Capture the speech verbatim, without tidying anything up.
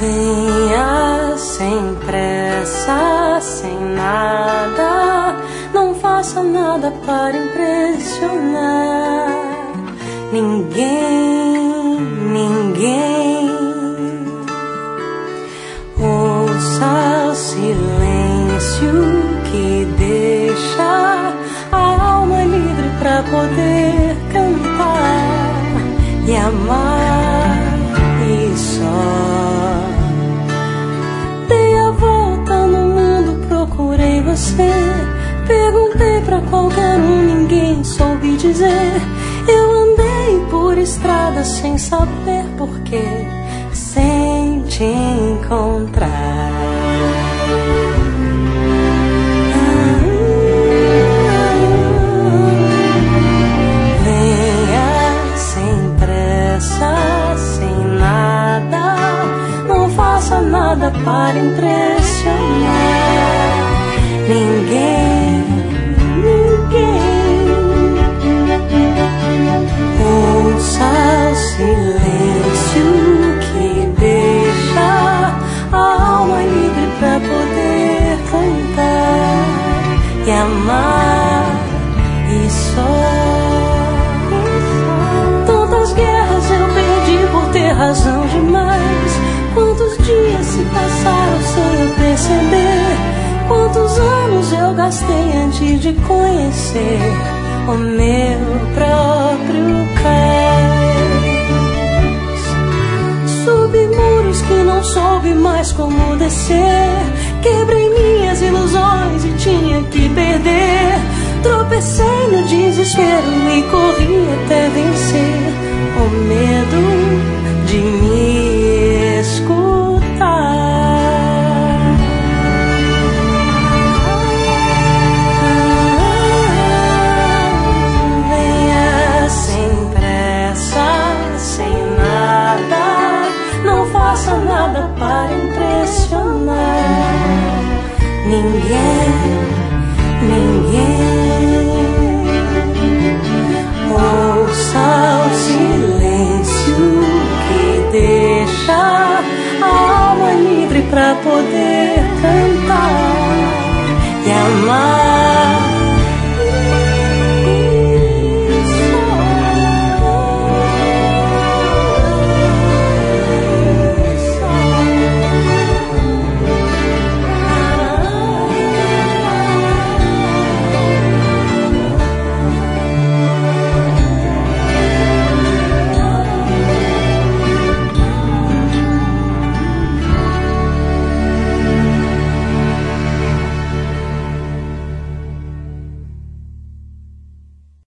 Venha sem pressa, sem nada, não faça nada para impressionar ninguém, ninguém. Ouça o silêncio que deixa a alma livre pra poder cantar e amar, e só dei a volta no mundo, procurei você, perguntei pra qualquer um, ninguém soube dizer. Eu andei por estrada sem saber porquê, sem te encontrar. Venha sem pressa, sem nada, não faça nada para impressionar ninguém, ninguém. Ouça o silêncio que deixa a alma livre pra poder cantar e amar, e só. Tantas guerras eu perdi por ter razão demais. Quantos dias se passaram sem eu perceber? Quantos anos eu gastei antes de conhecer o meu próprio cais? Subi muros que não soube mais como descer, quebrei minhas ilusões e tinha que perder. Tropecei no desespero e corri até vencer o medo de me escutar. Nada para impressionar ninguém.